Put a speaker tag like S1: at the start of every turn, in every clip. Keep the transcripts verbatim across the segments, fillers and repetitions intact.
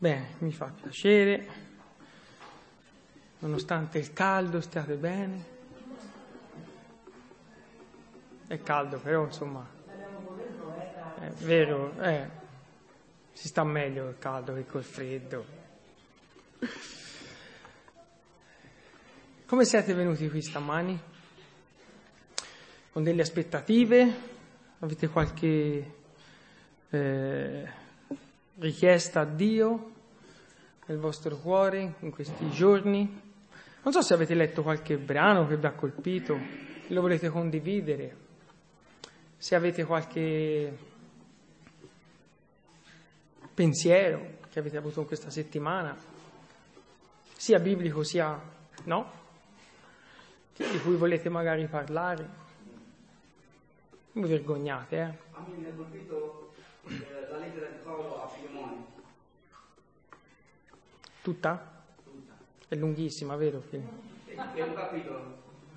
S1: Bene, mi fa piacere, nonostante il caldo stiate bene. È caldo, però insomma, è vero, eh, si sta meglio col caldo che col freddo. Come siete venuti qui stamani? Con delle aspettative? Avete qualche eh, richiesta a Dio nel vostro cuore in questi giorni? Non so se avete letto qualche brano che vi ha colpito, lo volete condividere, se avete qualche pensiero che avete avuto in questa settimana, sia biblico sia no, di cui volete magari parlare. Non vi vergognate, eh?
S2: A me mi ha colpito eh, la lettera di Paolo a Filemone.
S1: Tutta?
S2: Tutta.
S1: È lunghissima, vero?
S2: È, è un capitolo.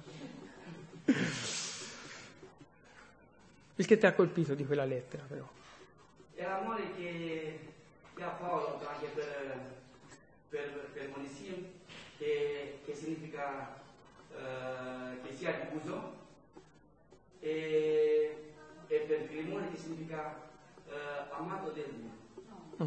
S1: Il che ti ha colpito di quella lettera, però?
S2: È l'amore che, che ha Paolo anche per, per, per Monissim, che, che significa eh, che sia diffuso, e, e per Filemone che significa eh, amato del Dio.
S1: Mm.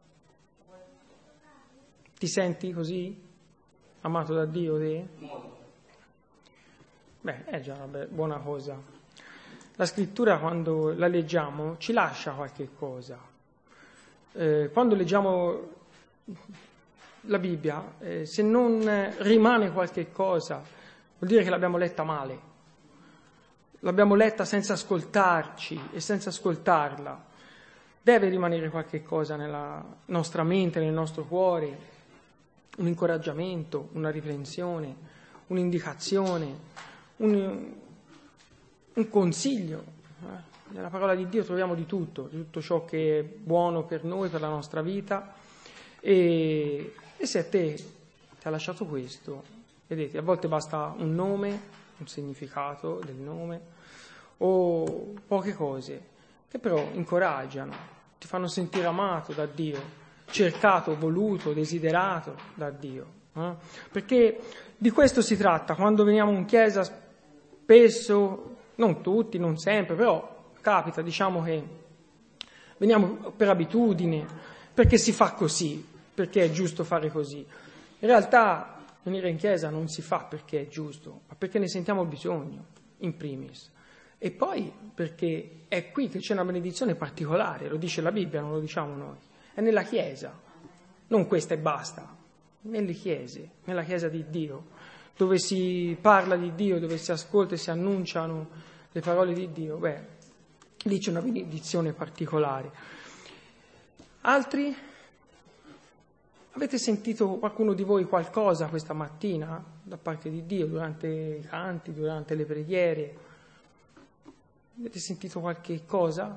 S1: Ti senti così? Amato da Dio te?
S2: Molto.
S1: Beh, è già una buona cosa. La scrittura, quando la leggiamo, ci lascia qualche cosa. Eh, quando leggiamo la Bibbia, eh, se non rimane qualche cosa, vuol dire che l'abbiamo letta male. L'abbiamo letta senza ascoltarci e senza ascoltarla. Deve rimanere qualche cosa nella nostra mente, nel nostro cuore, un incoraggiamento, una riflessione, un'indicazione, un, un consiglio. Eh? Nella parola di Dio troviamo di tutto, di tutto ciò che è buono per noi, per la nostra vita. E, e se a te ti ha lasciato questo, vedete, a volte basta un nome, un significato del nome, o poche cose che però incoraggiano, ti fanno sentire amato da Dio, cercato, voluto, desiderato da Dio. Eh? Perché di questo si tratta, quando veniamo in chiesa spesso, non tutti, non sempre, però capita, diciamo che veniamo per abitudine, perché si fa così, perché è giusto fare così. In realtà venire in chiesa non si fa perché è giusto, ma perché ne sentiamo bisogno, in primis. E poi perché è qui che c'è una benedizione particolare, lo dice la Bibbia, non lo diciamo noi. È nella chiesa, non questa e basta, nelle chiese, nella chiesa di Dio, dove si parla di Dio, dove si ascolta e si annunciano le parole di Dio. Beh, lì c'è una benedizione particolare. Altri? Avete sentito qualcuno di voi qualcosa questa mattina da parte di Dio, durante i canti, durante le preghiere? Avete sentito qualche cosa?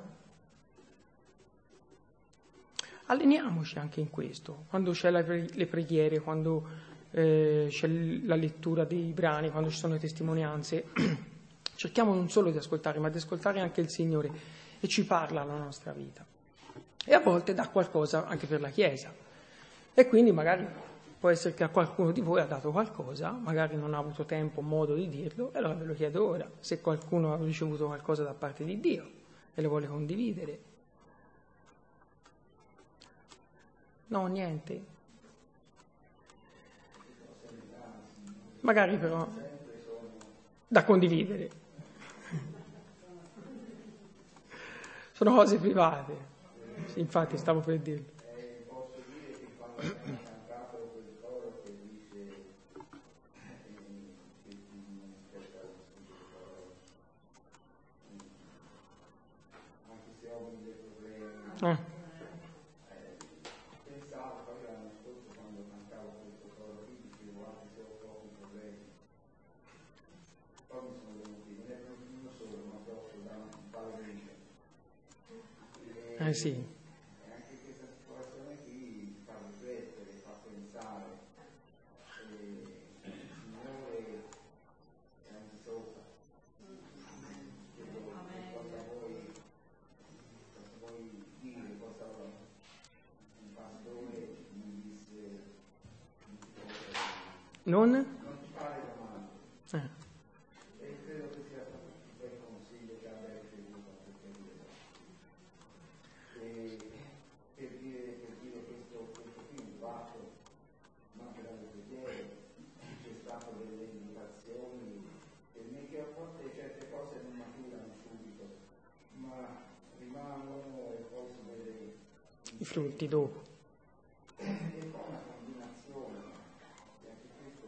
S1: Alleniamoci anche in questo, quando c'è la, le preghiere, quando eh, c'è la lettura dei brani, quando ci sono le testimonianze, cerchiamo non solo di ascoltare, ma di ascoltare anche il Signore, e ci parla alla nostra vita. E a volte dà qualcosa anche per la Chiesa. E quindi magari può essere che a qualcuno di voi ha dato qualcosa, magari non ha avuto tempo o modo di dirlo, e allora ve lo chiedo ora, se qualcuno ha ricevuto qualcosa da parte di Dio e lo vuole condividere. No, niente. Magari però da condividere. Sono cose private. Sì, infatti stavo per dirlo. Eh.
S3: Pensavo poi l'anno scorso quando cantavo questo coro qui dicevo anche se ho pochi problemi, poi mi sono venuti, non è venuto uno solo, ma proprio da un palo di
S1: Eh sì.
S3: E anche questa situazione qui fa riflettere, fa pensare, e il Signore è al di sopra. Chiedo cosa voi, cosa voi dire, cosa un pastore
S1: Non?
S3: Non ti pare romano.
S1: Eh.
S3: E credo che sia stato un bel consiglio che abbia ricevuto a questa vita. E per dire, per dire questo, questo film fatto, ma anche dalle preghiere, c'è stato delle indicazioni per me che a volte certe cose non maturano subito, ma rimangono e poi si vede
S1: I frutti dopo.
S3: e poi una combinazione, e anche questo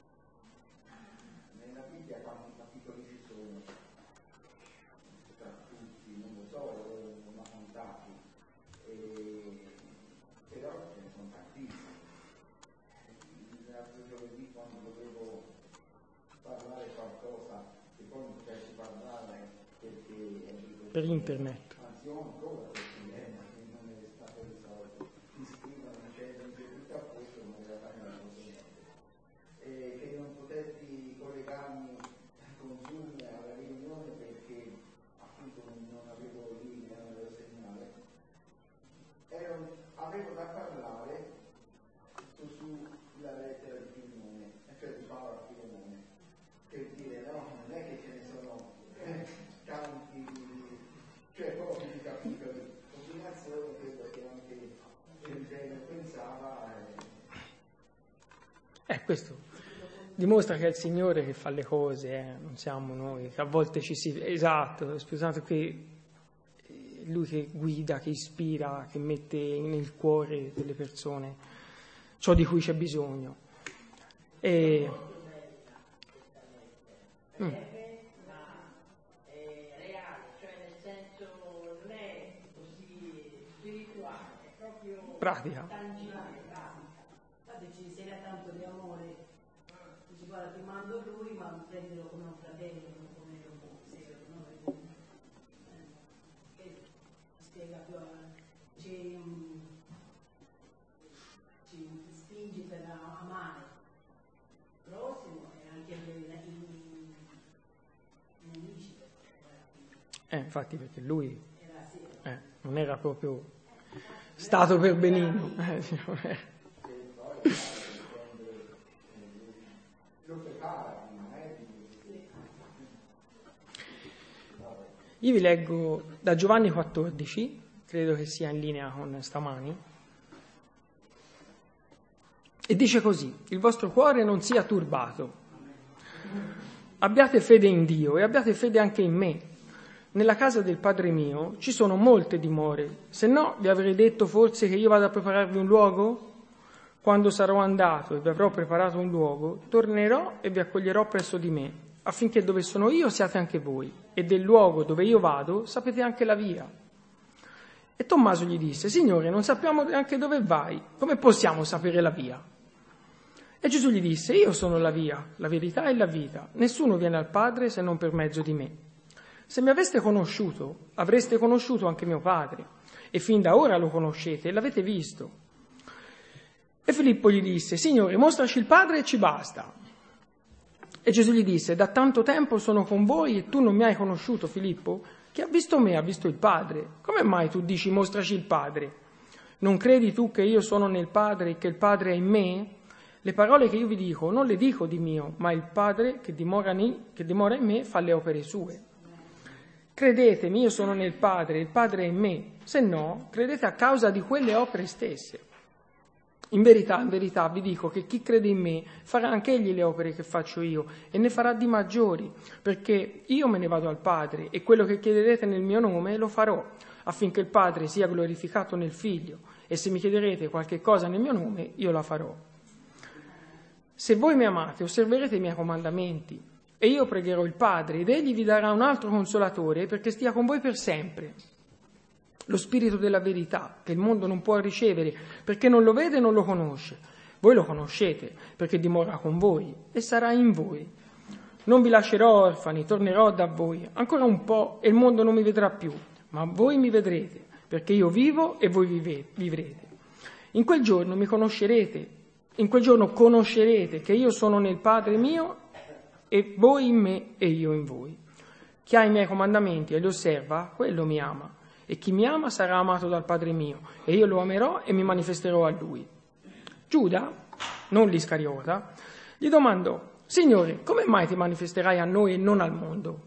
S3: nella Bibbia quanti capitoli ci sono, tra tutti, non lo so, ma contati, e, però ce ne sono tantissimi. L'altro giovedì quando dovevo parlare qualcosa che poi non potessi parlare perché
S1: Per internet.
S3: anzi ho ancora questo dilemma che non è stato risolto, mi scrivono dicendo che tutto a posto non era mai niente, e che non potetti collegarmi con Zoom alla riunione perché appunto non avevo linea, non avevo segnale. Ero, avevo da parlare tutto sulla lettera di Filemone, cioè di Paolo a Filemone, per dire no, non è che ce ne sono eh, tanti, cioè pochi di capitoli, combinazione credo che anche Gentello pensava.
S1: Eh, eh, questo dimostra che è il Signore che fa le cose, eh, non siamo noi, che a volte ci si... Esatto, scusate, che è Lui che guida, che ispira, che mette nel cuore delle persone ciò di cui c'è bisogno. E... Mm. Pratica.
S4: Infatti ci insegna tanto di amore, dici guarda ti mando lui ma prendilo come un fratello, non come un zero, no? Che spiega più a, ci, ci spingi per amare il prossimo e anche i nemici.
S1: Eh, infatti perché lui
S4: Era sì.
S1: eh, non era proprio stato per benino. Eh, Io vi leggo da Giovanni quattordici, credo che sia in linea con stamani, e dice così: il vostro cuore non sia turbato, abbiate fede in Dio e abbiate fede anche in me. Nella casa del Padre mio ci sono molte dimore, se no vi avrei detto forse che io vado a prepararvi un luogo? Quando sarò andato e vi avrò preparato un luogo, tornerò e vi accoglierò presso di me, affinché dove sono io siate anche voi, e del luogo dove io vado sapete anche la via. E Tommaso gli disse: Signore, non sappiamo neanche dove vai, come possiamo sapere la via? E Gesù gli disse: io sono la via, la verità e la vita, nessuno viene al Padre se non per mezzo di me. Se mi aveste conosciuto, avreste conosciuto anche mio Padre, e fin da ora lo conoscete e l'avete visto. E Filippo gli disse: Signore, mostraci il Padre e ci basta. E Gesù gli disse: da tanto tempo sono con voi e tu non mi hai conosciuto, Filippo? Chi ha visto me ha visto il Padre. Come mai tu dici mostraci il Padre? Non credi tu che io sono nel Padre e che il Padre è in me? Le parole che io vi dico non le dico di mio, ma il Padre che dimora, in, che dimora in me fa le opere sue. Credetemi, io sono nel Padre, il Padre è in me, se no, credete a causa di quelle opere stesse. In verità, in verità vi dico che chi crede in me farà anche egli le opere che faccio io e ne farà di maggiori, perché io me ne vado al Padre e quello che chiederete nel mio nome lo farò, affinché il Padre sia glorificato nel Figlio, e se mi chiederete qualche cosa nel mio nome, io la farò. Se voi mi amate, osserverete i miei comandamenti. E io pregherò il Padre, ed egli vi darà un altro consolatore perché stia con voi per sempre. Lo Spirito della verità, che il mondo non può ricevere, perché non lo vede e non lo conosce. Voi lo conoscete, perché dimora con voi e sarà in voi. Non vi lascerò orfani, tornerò da voi. Ancora un po' e il mondo non mi vedrà più, ma voi mi vedrete, perché io vivo e voi vivrete. In quel giorno mi conoscerete, in quel giorno conoscerete che io sono nel Padre mio e voi in me e io in voi. Chi ha i miei comandamenti e li osserva, quello mi ama. E chi mi ama sarà amato dal Padre mio, e io lo amerò e mi manifesterò a lui. Giuda, non l'Iscariota, Gli domandò: Signore, come mai ti manifesterai a noi e non al mondo?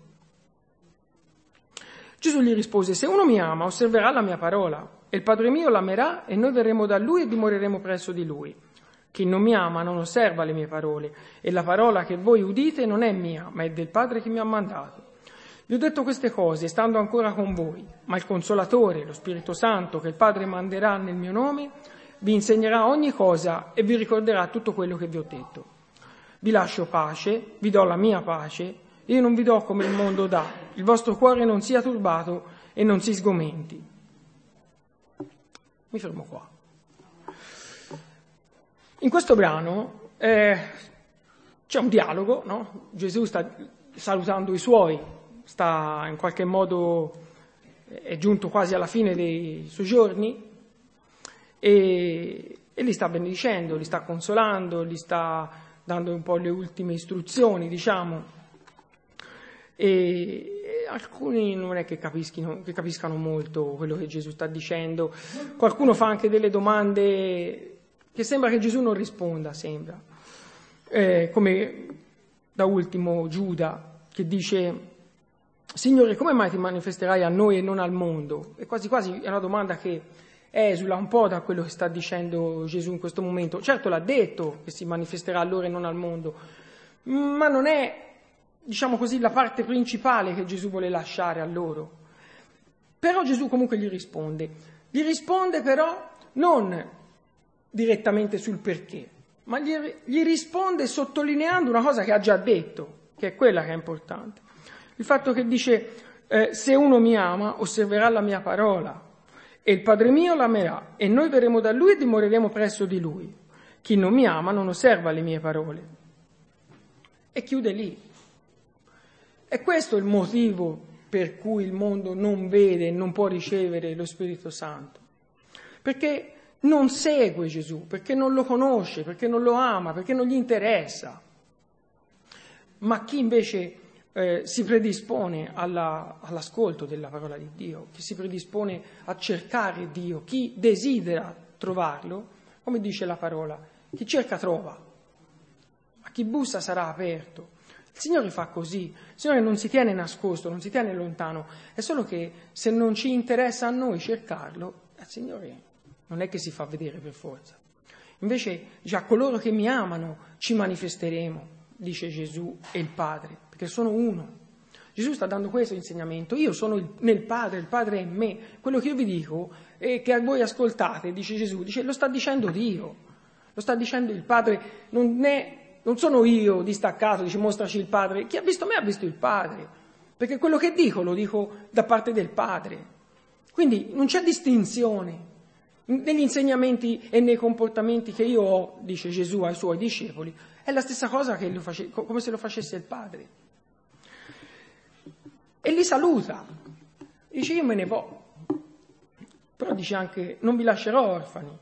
S1: Gesù gli rispose: se uno mi ama, osserverà la mia parola, e il Padre mio l'amerà, e noi verremo da lui e dimoreremo presso di lui. Chi non mi ama non osserva le mie parole, e la parola che voi udite non è mia, ma è del Padre che mi ha mandato. Vi ho detto queste cose, stando ancora con voi, ma il Consolatore, lo Spirito Santo, che il Padre manderà nel mio nome, vi insegnerà ogni cosa e vi ricorderà tutto quello che vi ho detto. Vi lascio pace, vi do la mia pace, io non vi do come il mondo dà, il vostro cuore non sia turbato e non si sgomenti. Mi fermo qua. In questo brano eh, c'è un dialogo, no? Gesù sta salutando i suoi, sta in qualche modo, è giunto quasi alla fine dei suoi giorni e, e li sta benedicendo, li sta consolando, li sta dando un po' le ultime istruzioni, diciamo. E, e alcuni non è che capiscano, che capiscano molto quello che Gesù sta dicendo. Qualcuno fa anche delle domande che sembra che Gesù non risponda, sembra. Eh, come da ultimo Giuda, che dice: Signore, come mai ti manifesterai a noi e non al mondo? E quasi quasi è una domanda che esula un po' da quello che sta dicendo Gesù in questo momento. Certo, l'ha detto che si manifesterà a loro e non al mondo, ma non è, diciamo così, la parte principale che Gesù vuole lasciare a loro. Però Gesù comunque gli risponde. Gli risponde però non direttamente sul perché, ma gli, gli risponde sottolineando una cosa che ha già detto, che è quella che è importante. Il fatto che dice, eh, se uno mi ama, osserverà la mia parola, e il Padre mio l'amerà, e noi verremo da lui e dimoreremo presso di lui. Chi non mi ama non osserva le mie parole. E chiude lì. E questo è il motivo per cui il mondo non vede e non può ricevere lo Spirito Santo. Perché non segue Gesù, perché non lo conosce, perché non lo ama, perché non gli interessa. Ma chi invece eh, si predispone alla, all'ascolto della parola di Dio, chi si predispone a cercare Dio, chi desidera trovarlo, come dice la parola, chi cerca trova, a chi bussa sarà aperto. Il Signore fa così, il Signore non si tiene nascosto, non si tiene lontano, è solo che se non ci interessa a noi cercarlo, il Signore non è che si fa vedere per forza. Invece dice: a coloro che mi amano ci manifesteremo, dice Gesù e il Padre, perché sono uno. Gesù sta dando questo insegnamento: io sono il, nel Padre, il Padre è in me. Quello che io vi dico e che voi ascoltate, dice Gesù, dice, lo sta dicendo Dio, lo sta dicendo il Padre. Non, è, non sono io distaccato, dice mostraci il Padre. Chi ha visto me ha visto il Padre, perché quello che dico lo dico da parte del Padre. Quindi non c'è distinzione negli insegnamenti e nei comportamenti che io ho, dice Gesù ai suoi discepoli. È la stessa cosa che lo face, come se lo facesse il Padre. E li saluta, dice: io me ne vo', però dice anche: non vi lascerò orfani,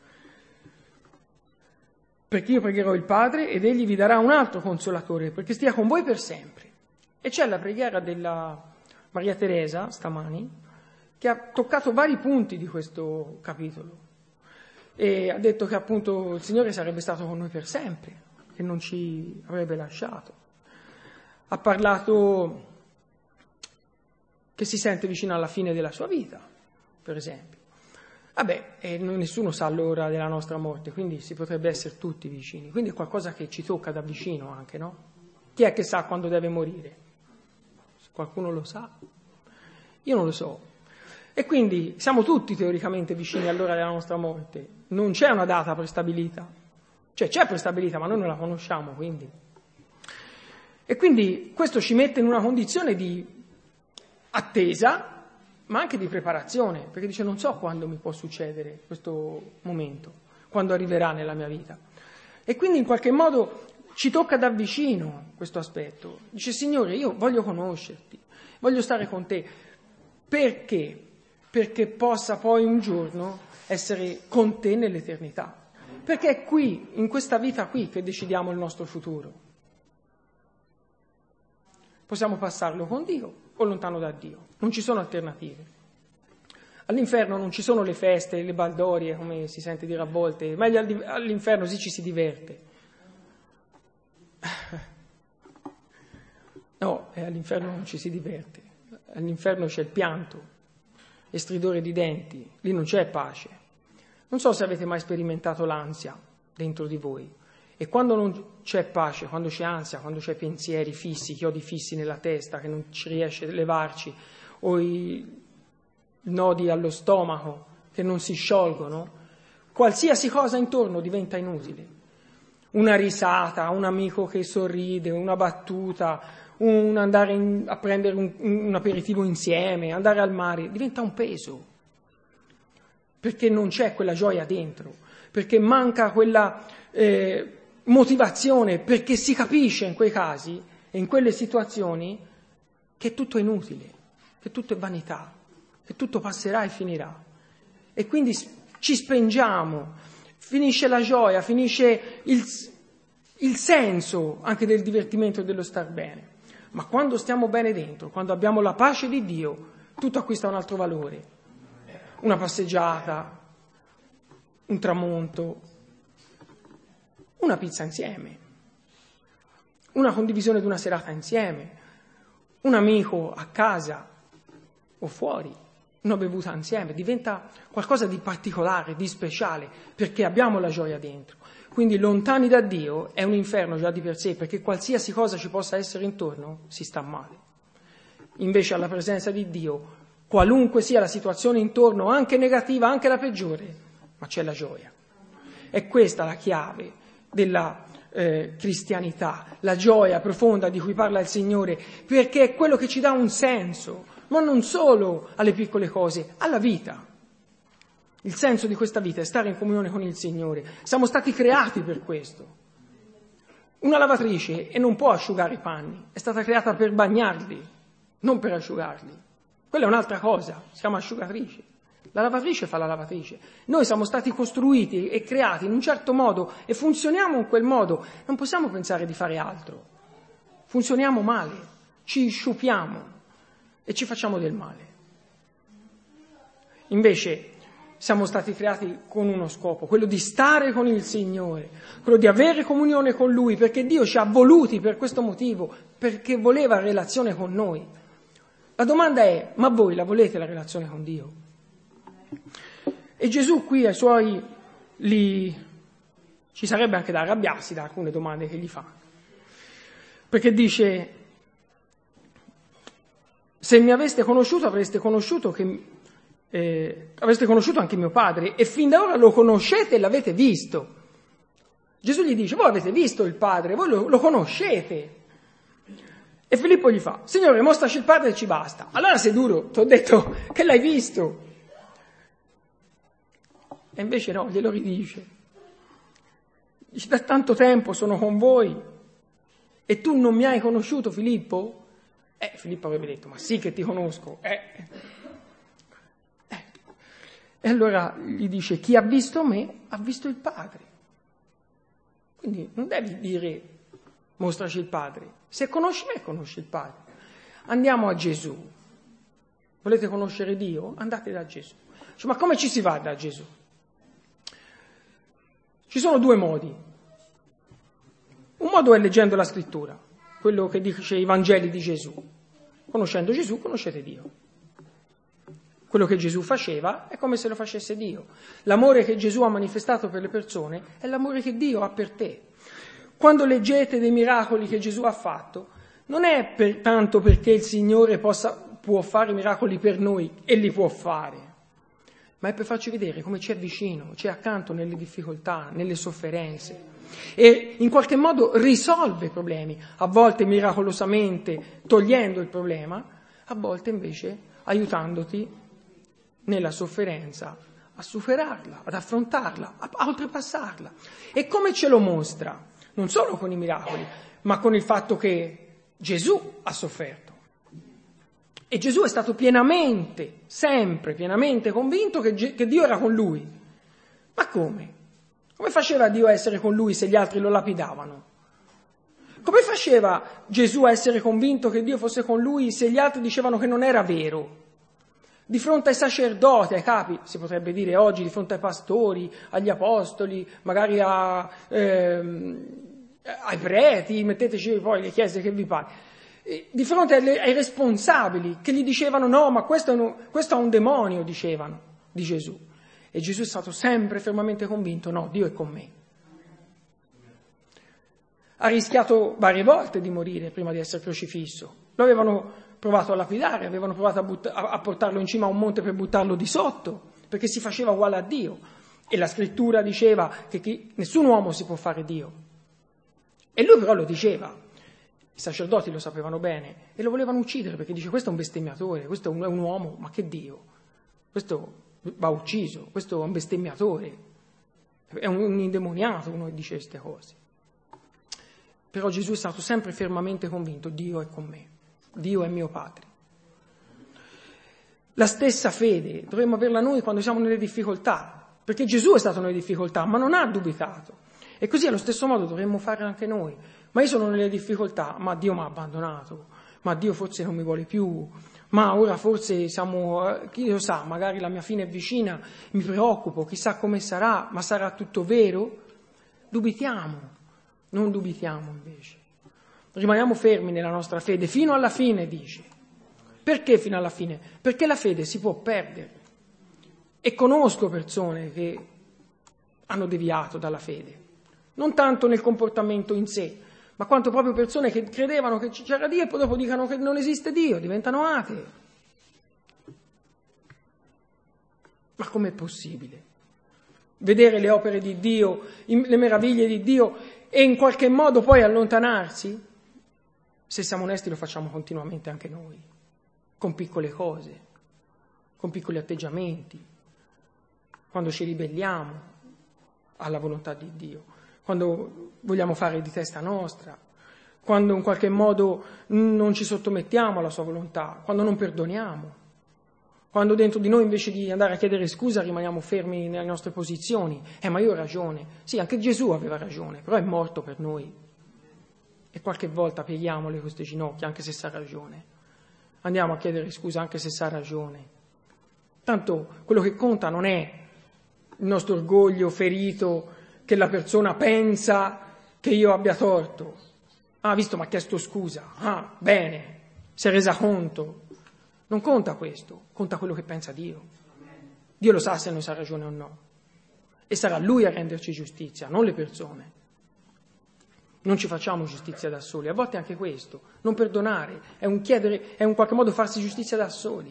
S1: perché io pregherò il Padre ed egli vi darà un altro consolatore, perché stia con voi per sempre. E c'è la preghiera della Maria Teresa stamani, che ha toccato vari punti di questo capitolo e ha detto che appunto il Signore sarebbe stato con noi per sempre, che non ci avrebbe lasciato. Ha parlato che si sente vicino alla fine della sua vita, per esempio. Vabbè, e nessuno sa l'ora della nostra morte, quindi si potrebbe essere tutti vicini. Quindi è qualcosa che ci tocca da vicino anche, no? Chi è che sa quando deve morire? Qualcuno lo sa? Io non lo so. E quindi siamo tutti teoricamente vicini all'ora della nostra morte. Non c'è una data prestabilita. Cioè c'è prestabilita, ma noi non la conosciamo, quindi. E quindi questo ci mette in una condizione di attesa, ma anche di preparazione, perché dice: non so quando mi può succedere questo momento, quando arriverà nella mia vita. E quindi in qualche modo ci tocca da vicino questo aspetto. Dice: Signore, io voglio conoscerti, voglio stare con te. Perché? Perché possa poi un giorno essere con te nell'eternità. Perché è qui, in questa vita qui, che decidiamo il nostro futuro. Possiamo passarlo con Dio o lontano da Dio. Non ci sono alternative. All'inferno non ci sono le feste, le baldorie, come si sente dire a volte. Meglio all'inferno sì ci si diverte. No, eh, all'inferno non ci si diverte, all'inferno c'è il pianto e stridore di denti, lì non c'è pace. Non so se avete mai sperimentato l'ansia dentro di voi, e quando non c'è pace, quando c'è ansia, quando c'è pensieri fissi, chiodi fissi nella testa che non ci riesce a levarci, o i nodi allo stomaco che non si sciolgono, qualsiasi cosa intorno diventa inutile. Una risata, un amico che sorride, una battuta, un andare in, a prendere un, un aperitivo insieme, andare al mare, diventa un peso, perché non c'è quella gioia dentro, perché manca quella eh, motivazione, perché si capisce in quei casi e in quelle situazioni che tutto è inutile, che tutto è vanità, che tutto passerà e finirà. E quindi ci spengiamo, finisce la gioia, finisce il, il senso anche del divertimento e dello star bene. Ma quando stiamo bene dentro, quando abbiamo la pace di Dio, tutto acquista un altro valore. Una passeggiata, un tramonto, una pizza insieme, una condivisione di una serata insieme, un amico a casa o fuori, una bevuta insieme, diventa qualcosa di particolare, di speciale, perché abbiamo la gioia dentro. Quindi lontani da Dio è un inferno già di per sé, perché qualsiasi cosa ci possa essere intorno si sta male. Invece alla presenza di Dio, qualunque sia la situazione intorno, anche negativa, anche la peggiore, ma c'è la gioia. È questa la chiave della eh, cristianità, la gioia profonda di cui parla il Signore, perché è quello che ci dà un senso, ma non solo alle piccole cose, alla vita. Il senso di questa vita è stare in comunione con il Signore. Siamo stati creati per questo. Una lavatrice e non può asciugare i panni, è stata creata per bagnarli, non per asciugarli. Quella è un'altra cosa, si chiama asciugatrice. La lavatrice fa la lavatrice. Noi siamo stati costruiti e creati in un certo modo e funzioniamo in quel modo. Non possiamo pensare di fare altro. Funzioniamo male, ci sciupiamo e ci facciamo del male. Invece siamo stati creati con uno scopo, quello di stare con il Signore, quello di avere comunione con Lui, perché Dio ci ha voluti per questo motivo, perché voleva relazione con noi. La domanda è, ma voi la volete la relazione con Dio? E Gesù qui ai Suoi, li... ci sarebbe anche da arrabbiarsi da alcune domande che gli fa, perché dice, se mi aveste conosciuto avreste conosciuto che... Eh, avreste conosciuto anche mio padre e fin da ora lo conoscete e l'avete visto. Gesù gli dice, voi avete visto il padre, voi lo, lo conoscete. E Filippo gli fa, Signore, mostraci il padre e ci basta. Allora sei duro, ti ho detto che l'hai visto. E invece no, glielo ridice. Dice, da tanto tempo sono con voi e tu non mi hai conosciuto, Filippo? Eh, Filippo avrebbe detto, ma sì che ti conosco, eh. E allora gli dice, chi ha visto me ha visto il Padre. Quindi non devi dire, mostraci il Padre. Se conosci me, conosci il Padre. Andiamo a Gesù. Volete conoscere Dio? Andate da Gesù. Cioè, ma come ci si va da Gesù? Ci sono due modi. Un modo è leggendo la Scrittura, quello che dice i Vangeli di Gesù. Conoscendo Gesù, conoscete Dio. Quello che Gesù faceva è come se lo facesse Dio. L'amore che Gesù ha manifestato per le persone è l'amore che Dio ha per te. Quando leggete dei miracoli che Gesù ha fatto, non è per, tanto perché il Signore possa, può fare miracoli per noi e li può fare, ma è per farci vedere come ci è vicino, ci è accanto nelle difficoltà, nelle sofferenze e in qualche modo risolve i problemi, a volte miracolosamente togliendo il problema, a volte invece aiutandoti nella sofferenza, a superarla, ad affrontarla, a, a oltrepassarla. E come ce lo mostra? Non solo con i miracoli, ma con il fatto che Gesù ha sofferto. E Gesù è stato pienamente, sempre pienamente convinto che, che Dio era con lui. Ma come? Come faceva Dio a essere con lui se gli altri lo lapidavano? Come faceva Gesù a essere convinto che Dio fosse con lui se gli altri dicevano che non era vero? Di fronte ai sacerdoti, ai capi, si potrebbe dire oggi, di fronte ai pastori, agli apostoli, magari a, ehm, ai preti, metteteci poi le chiese che vi pare. di fronte alle, ai responsabili che gli dicevano no, ma questo, è un, questo è un demonio, dicevano di Gesù. E Gesù è stato sempre fermamente convinto, no, Dio è con me. Ha rischiato varie volte di morire prima di essere crocifisso. Lo avevano provato a lapidare, avevano provato a, butta, a portarlo in cima a un monte per buttarlo di sotto, perché si faceva uguale a Dio. E la scrittura diceva che chi, nessun uomo si può fare Dio. E lui però lo diceva. I sacerdoti lo sapevano bene e lo volevano uccidere perché dice questo è un bestemmiatore, questo è un, è un uomo, ma che Dio? Questo va ucciso, questo è un bestemmiatore, è un, un indemoniato uno che dice queste cose. Però Gesù è stato sempre fermamente convinto, Dio è con me, Dio è mio Padre. La stessa fede dovremmo averla noi quando siamo nelle difficoltà, perché Gesù è stato nelle difficoltà, ma non ha dubitato. E così allo stesso modo dovremmo fare anche noi. Ma io sono nelle difficoltà, ma Dio mi ha abbandonato, ma Dio forse non mi vuole più, ma ora forse siamo, chi lo sa, magari la mia fine è vicina, mi preoccupo, chissà come sarà, ma sarà tutto vero? Dubitiamo, non dubitiamo invece. Rimaniamo fermi nella nostra fede, fino alla fine, dice. Perché fino alla fine? Perché la fede si può perdere. E conosco persone che hanno deviato dalla fede, non tanto nel comportamento in sé, ma quanto proprio persone che credevano che c'era Dio e poi dopo dicono che non esiste Dio, diventano atee. Ma com'è possibile? Vedere le opere di Dio, le meraviglie di Dio e in qualche modo poi allontanarsi? Se siamo onesti lo facciamo continuamente anche noi, con piccole cose, con piccoli atteggiamenti, quando ci ribelliamo alla volontà di Dio, quando vogliamo fare di testa nostra, quando in qualche modo non ci sottomettiamo alla sua volontà, quando non perdoniamo, quando dentro di noi invece di andare a chiedere scusa rimaniamo fermi nelle nostre posizioni. Eh, ma io ho ragione. Sì, anche Gesù aveva ragione, però è morto per noi. E qualche volta pieghiamole queste ginocchia, anche se sa ragione. Andiamo a chiedere scusa anche se sa ragione. Tanto quello che conta non è il nostro orgoglio ferito, che la persona pensa che io abbia torto. Ah, visto, mi ha chiesto scusa. Ah, bene, si è resa conto. Non conta questo, conta quello che pensa Dio. Dio lo sa se noi sa ragione o no. E sarà Lui a renderci giustizia, non le persone. Non ci facciamo giustizia da soli. A volte anche questo, non perdonare, è un chiedere, è un qualche modo farsi giustizia da soli.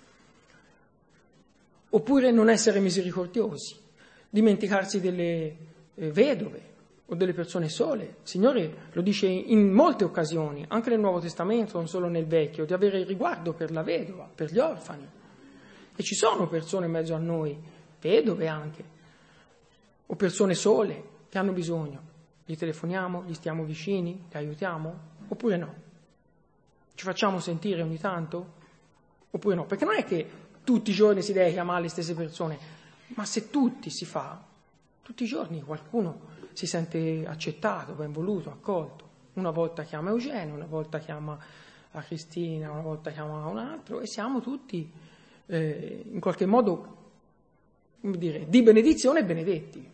S1: Oppure non essere misericordiosi, dimenticarsi delle vedove o delle persone sole. Il Signore lo dice in molte occasioni, anche nel Nuovo Testamento, non solo nel Vecchio, di avere riguardo per la vedova, per gli orfani. E ci sono persone in mezzo a noi, vedove anche, o persone sole che hanno bisogno. Gli telefoniamo, gli stiamo vicini, li aiutiamo? Oppure no? Ci facciamo sentire ogni tanto? Oppure no? Perché non è che tutti i giorni si deve chiamare le stesse persone, ma se tutti si fa, tutti i giorni qualcuno si sente accettato, ben voluto, accolto. Una volta chiama Eugenio, una volta chiama a Cristina, una volta chiama a un altro, e siamo tutti eh, in qualche modo, come dire, di benedizione e benedetti.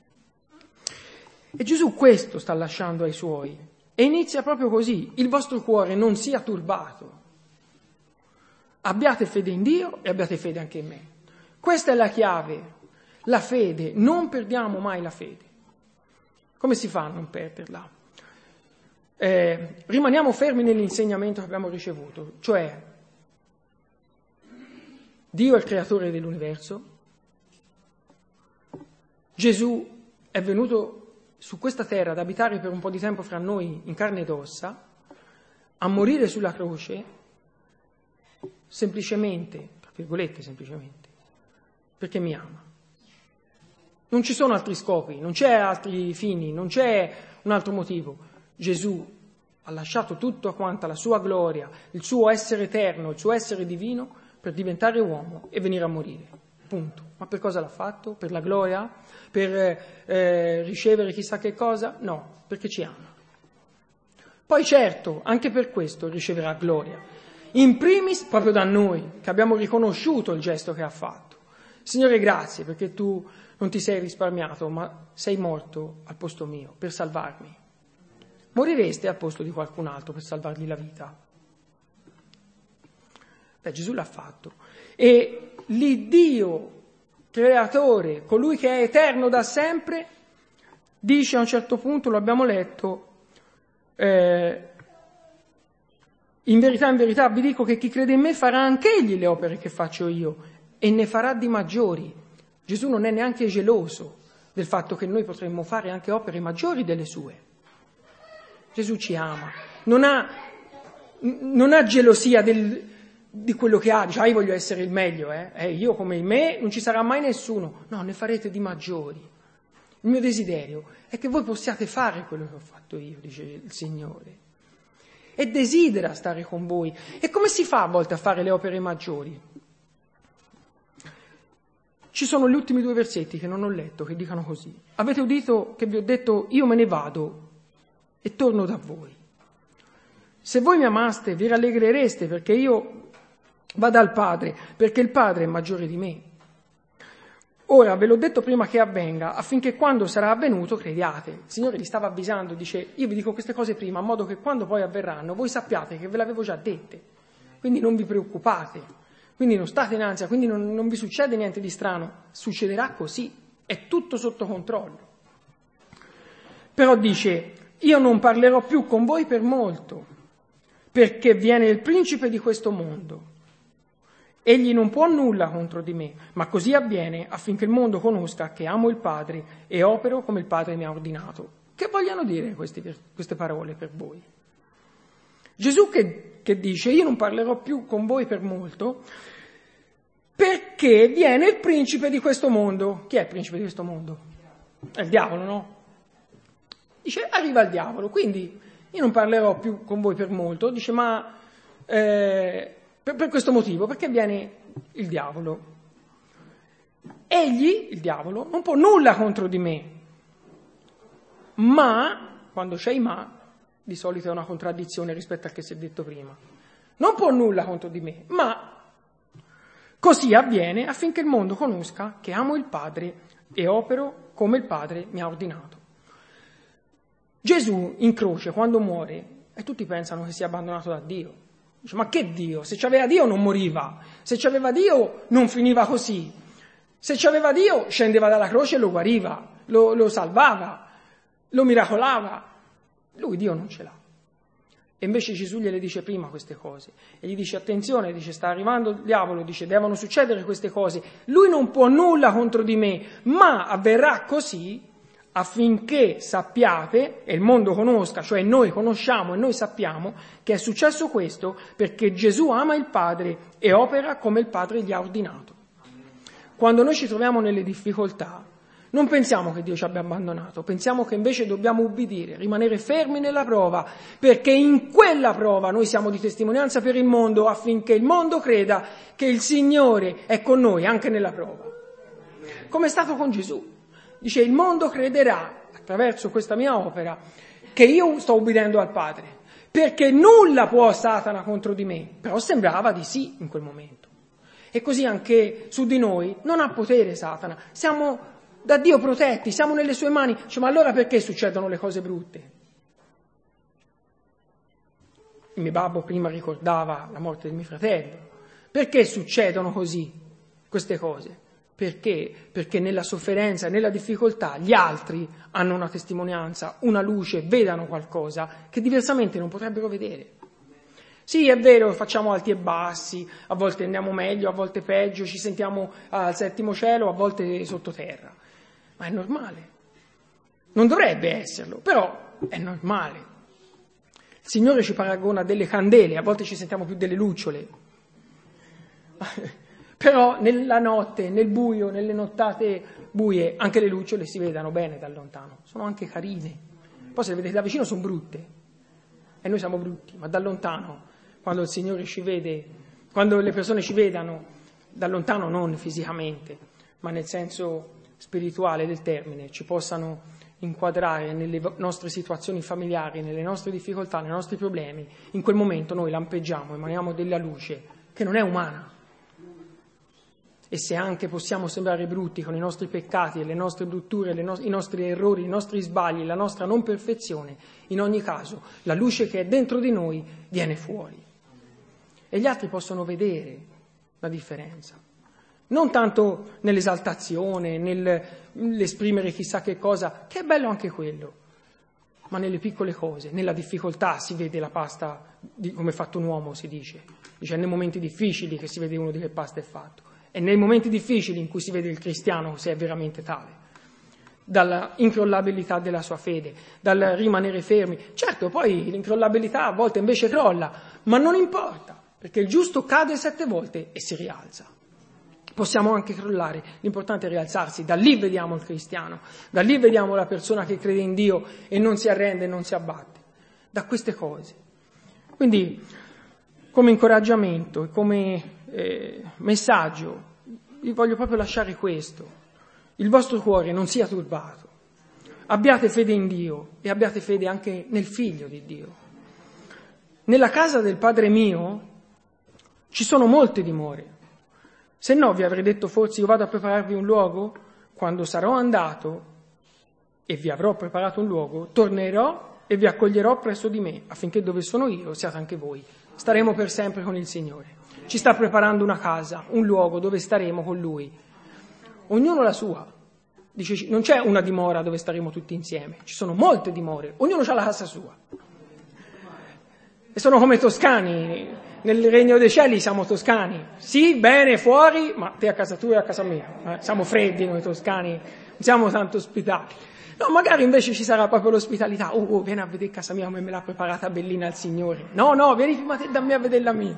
S1: E Gesù questo sta lasciando ai Suoi, e inizia proprio così: il vostro cuore non sia turbato. Abbiate fede in Dio e abbiate fede anche in me. Questa è la chiave. La fede, non perdiamo mai la fede. Come si fa a non perderla? Eh, rimaniamo fermi nell'insegnamento che abbiamo ricevuto, cioè Dio è il creatore dell'universo, Gesù è venuto su questa terra ad abitare per un po' di tempo fra noi in carne ed ossa, a morire sulla croce, semplicemente, tra virgolette semplicemente, perché mi ama. Non ci sono altri scopi, non c'è altri fini, non c'è un altro motivo. Gesù ha lasciato tutto quanto la sua gloria, il suo essere eterno, il suo essere divino, per diventare uomo e venire a morire. Punto. Ma per cosa l'ha fatto? Per la gloria? Per eh, ricevere chissà che cosa? No, perché ci ama. Poi certo, anche per questo riceverà gloria. In primis proprio da noi, che abbiamo riconosciuto il gesto che ha fatto. Signore, grazie perché tu non ti sei risparmiato, ma sei morto al posto mio per salvarmi. Morireste al posto di qualcun altro per salvargli la vita? Beh, Gesù l'ha fatto. E l'Iddio creatore, colui che è eterno da sempre, dice a un certo punto, lo abbiamo letto, eh, in verità, in verità vi dico che chi crede in me farà anche egli le opere che faccio io e ne farà di maggiori. Gesù non è neanche geloso del fatto che noi potremmo fare anche opere maggiori delle sue. Gesù ci ama, non ha, non ha gelosia del, di quello che ha, dice ah io voglio essere il meglio, eh? Eh, io come me non ci sarà mai nessuno, no, ne farete di maggiori. Il mio desiderio è che voi possiate fare quello che ho fatto io, dice il Signore, e desidera stare con voi. E come si fa a volte a fare le opere maggiori? Ci sono gli ultimi due versetti che non ho letto, che dicono così. Avete udito che vi ho detto io me ne vado e torno da voi. Se voi mi amaste vi rallegrereste perché io vado al Padre, perché il Padre è maggiore di me. Ora ve l'ho detto prima che avvenga, affinché quando sarà avvenuto crediate. Il Signore li stava avvisando, dice io vi dico queste cose prima, in modo che quando poi avverranno voi sappiate che ve l'avevo già dette. Quindi non vi preoccupate, quindi non state in ansia, quindi non, non vi succede niente di strano. Succederà così, è tutto sotto controllo. Però dice, io non parlerò più con voi per molto, perché viene il principe di questo mondo. Egli non può nulla contro di me, ma così avviene affinché il mondo conosca che amo il Padre e opero come il Padre mi ha ordinato. Che vogliono dire questi, queste parole per voi? Gesù che, che dice, io non parlerò più con voi per molto, perché viene il principe di questo mondo. Chi è il principe di questo mondo? È il diavolo, no? Dice, arriva il diavolo, quindi io non parlerò più con voi per molto, dice, ma... Eh, Per, per questo motivo, perché viene il diavolo. Egli, il diavolo, non può nulla contro di me, ma, quando c'è i ma, di solito è una contraddizione rispetto al che si è detto prima, non può nulla contro di me, ma così avviene affinché il mondo conosca che amo il Padre e opero come il Padre mi ha ordinato. Gesù in croce, quando muore, e tutti pensano che sia abbandonato da Dio. Dice, ma che Dio? Se c'aveva Dio non moriva, se c'aveva Dio non finiva così, se c'aveva Dio scendeva dalla croce e lo guariva, lo, lo salvava, lo miracolava. Lui Dio non ce l'ha. E invece Gesù gliele dice prima queste cose e gli dice attenzione, dice sta arrivando il diavolo, dice devono succedere queste cose, lui non può nulla contro di me, ma avverrà così affinché sappiate, e il mondo conosca, cioè noi conosciamo e noi sappiamo che è successo questo perché Gesù ama il Padre e opera come il Padre gli ha ordinato. Quando noi ci troviamo nelle difficoltà, non pensiamo che Dio ci abbia abbandonato, pensiamo che invece dobbiamo ubbidire, rimanere fermi nella prova, perché in quella prova noi siamo di testimonianza per il mondo affinché il mondo creda che il Signore è con noi anche nella prova. Come è stato con Gesù. Dice, il mondo crederà, attraverso questa mia opera, che io sto ubbidendo al Padre, perché nulla può Satana contro di me, però sembrava di sì in quel momento. E così anche su di noi non ha potere Satana, siamo da Dio protetti, siamo nelle sue mani. Dice, ma allora perché succedono le cose brutte? Il mio babbo prima ricordava la morte del mio fratello. Perché succedono così queste cose? Perché? Perché nella sofferenza, nella difficoltà, gli altri hanno una testimonianza, una luce, vedano qualcosa che diversamente non potrebbero vedere. Sì, è vero, facciamo alti e bassi, a volte andiamo meglio, a volte peggio, ci sentiamo al settimo cielo, a volte sottoterra. Ma è normale. Non dovrebbe esserlo, però è normale. Il Signore ci paragona delle candele, a volte ci sentiamo più delle lucciole. Però nella notte, nel buio, nelle nottate buie, anche le lucciole si vedano bene da lontano, sono anche carine. Poi se le vedete da vicino sono brutte, e noi siamo brutti, ma da lontano, quando il Signore ci vede, quando le persone ci vedano, da lontano non fisicamente, ma nel senso spirituale del termine, ci possano inquadrare nelle nostre situazioni familiari, nelle nostre difficoltà, nei nostri problemi, in quel momento noi lampeggiamo, emaniamo della luce che non è umana. E se anche possiamo sembrare brutti con i nostri peccati, le nostre brutture, le no- i nostri errori, i nostri sbagli, la nostra non perfezione, in ogni caso la luce che è dentro di noi viene fuori. e gli altri possono vedere la differenza. Non tanto nell'esaltazione, nell'esprimere chissà che cosa, che è bello anche quello, ma nelle piccole cose, nella difficoltà si vede la pasta di come è fatto un uomo, si dice. Dice, è nei momenti difficili che si vede uno di che pasta è fatto. È nei momenti difficili in cui si vede il cristiano se è veramente tale. Dalla incrollabilità della sua fede, dal rimanere fermi. Certo, poi l'incrollabilità a volte invece crolla, ma non importa, perché il giusto cade sette volte e si rialza. Possiamo anche crollare, l'importante è rialzarsi. Da lì vediamo il cristiano, da lì vediamo la persona che crede in Dio e non si arrende e non si abbatte. Da queste cose. Quindi, come incoraggiamento e come eh, messaggio, vi voglio proprio lasciare questo. Il vostro cuore non sia turbato. Abbiate fede in Dio e abbiate fede anche nel Figlio di Dio. Nella casa del Padre mio ci sono molte dimore. Se no vi avrei detto forse io vado a prepararvi un luogo, quando sarò andato e vi avrò preparato un luogo, tornerò e vi accoglierò presso di me, affinché dove sono io siate anche voi. Staremo per sempre con il Signore. Ci sta preparando una casa, un luogo dove staremo con Lui. Ognuno la sua. Dice, non c'è una dimora dove staremo tutti insieme, ci sono molte dimore, ognuno ha la casa sua. E sono come toscani. Nel regno dei cieli siamo toscani, sì, bene, fuori, ma te a casa tua e a casa mia. Eh? Siamo freddi noi toscani, non siamo tanto ospitali. No, magari invece ci sarà proprio l'ospitalità. Oh, oh, vieni a vedere casa mia come me l'ha preparata bellina il Signore. No, no, vieni prima te da me a vedere la mia.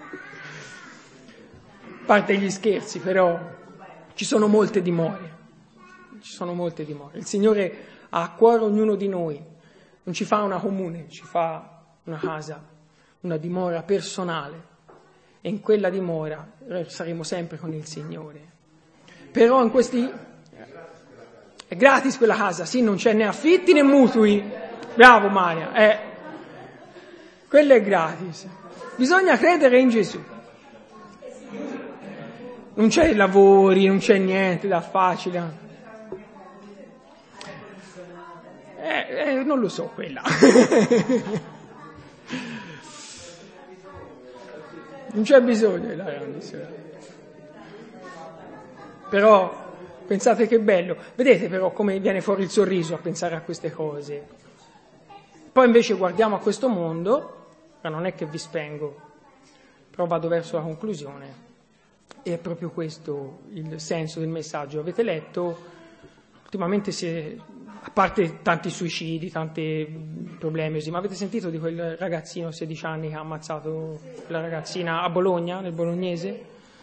S1: A parte gli scherzi, però, ci sono molte dimore. Ci sono molte dimore. Il Signore ha a cuore ognuno di noi. Non ci fa una comune, ci fa una casa, una dimora personale, e in quella dimora saremo sempre con il Signore. Però in questi è gratis quella casa, sì, non c'è né affitti né mutui. Bravo Maria, eh. Quella è gratis. Bisogna credere in Gesù. Non c'è lavori, non c'è niente da facile. Eh, eh, non lo so quella. Non c'è bisogno della grande sera. Però pensate che bello. Vedete però come viene fuori il sorriso a pensare a queste cose. Poi invece guardiamo a questo mondo, ma non è che vi spengo, però vado verso la conclusione. E è proprio questo il senso del messaggio. Avete letto, ultimamente si è, a parte tanti suicidi, tanti problemi, ma avete sentito di quel ragazzino sedici anni che ha ammazzato la ragazzina a Bologna, nel bolognese?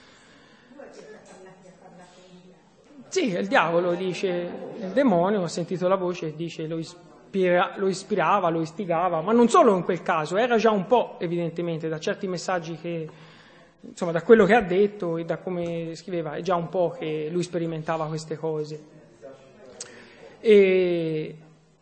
S1: Sì, il diavolo dice, il demonio, ho sentito la voce, dice lo, ispira, lo ispirava, lo istigava, ma non solo in quel caso, era già un po' evidentemente da certi messaggi che, insomma, da quello che ha detto e da come scriveva, è già un po' che lui sperimentava queste cose. E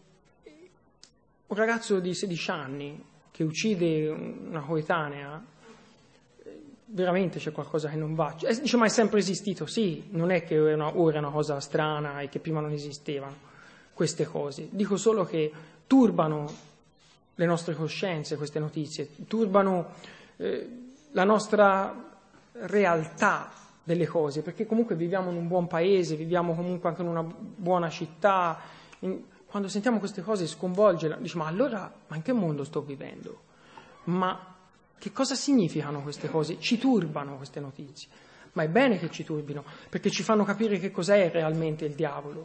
S1: un ragazzo di sedici anni che uccide una coetanea, veramente c'è qualcosa che non va. Eh, dice, ma è sempre esistito? Sì, non è che ora è una cosa strana e che prima non esistevano queste cose. Dico solo che turbano le nostre coscienze queste notizie, turbano eh, la nostra realtà delle cose, perché comunque viviamo in un buon paese, viviamo comunque anche in una buona città. In, quando sentiamo queste cose sconvolge, dici, ma allora, ma in che mondo sto vivendo? Ma che cosa significano queste cose? Ci turbano queste notizie, ma è bene che ci turbino, perché ci fanno capire che cos'è realmente il diavolo.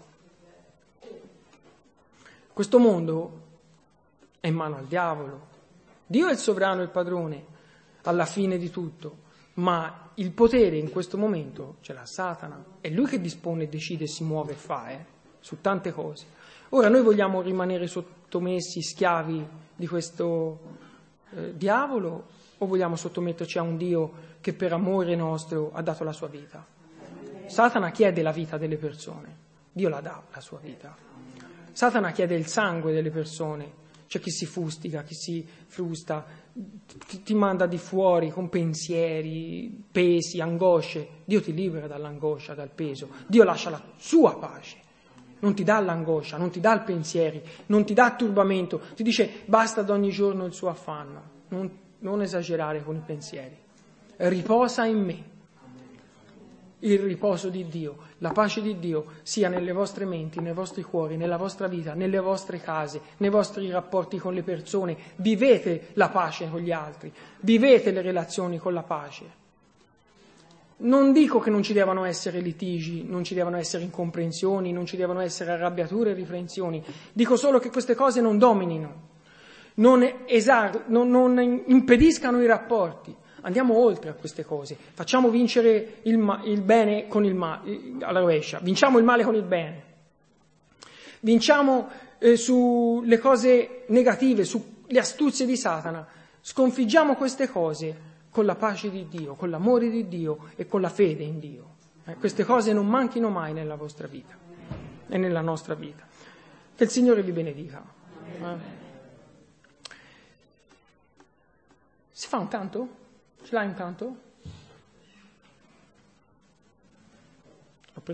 S1: Questo mondo è in mano al diavolo. Dio è il sovrano, il padrone, alla fine di tutto, ma il potere in questo momento ce l'ha Satana, è lui che dispone, decide, si muove e fa, eh, su tante cose. Ora noi vogliamo rimanere sottomessi, schiavi di questo eh, diavolo, o vogliamo sottometterci a un Dio che per amore nostro ha dato la sua vita? Satana chiede la vita delle persone, Dio la dà la sua vita. Satana chiede il sangue delle persone, c'è chi si fustiga, chi si frusta, ti, ti manda di fuori con pensieri, pesi, angosce. Dio ti libera dall'angoscia, dal peso. Dio lascia la sua pace, non ti dà l'angoscia, non ti dà il pensieri, non ti dà turbamento. Ti dice basta ad ogni giorno il suo affanno, non, non esagerare con i pensieri. riposa in me. Il riposo di Dio, la pace di Dio sia nelle vostre menti, nei vostri cuori, nella vostra vita, nelle vostre case, nei vostri rapporti con le persone. Vivete la pace con gli altri, vivete le relazioni con la pace. Non dico che non ci devono essere litigi, non ci devono essere incomprensioni, non ci devono essere arrabbiature e riprensioni. Dico solo che queste cose non dominino, non, esar- non, non impediscano i rapporti. Andiamo oltre a queste cose, facciamo vincere il, ma- il bene con il male, alla rovescia, vinciamo il male con il bene, vinciamo eh, sulle cose negative, sulle astuzie di Satana, sconfiggiamo queste cose con la pace di Dio, con l'amore di Dio e con la fede in Dio. Eh, queste cose non manchino mai nella vostra vita e nella nostra vita. Che il Signore vi benedica. Eh. Si fa un canto? Ce l'hai un canto?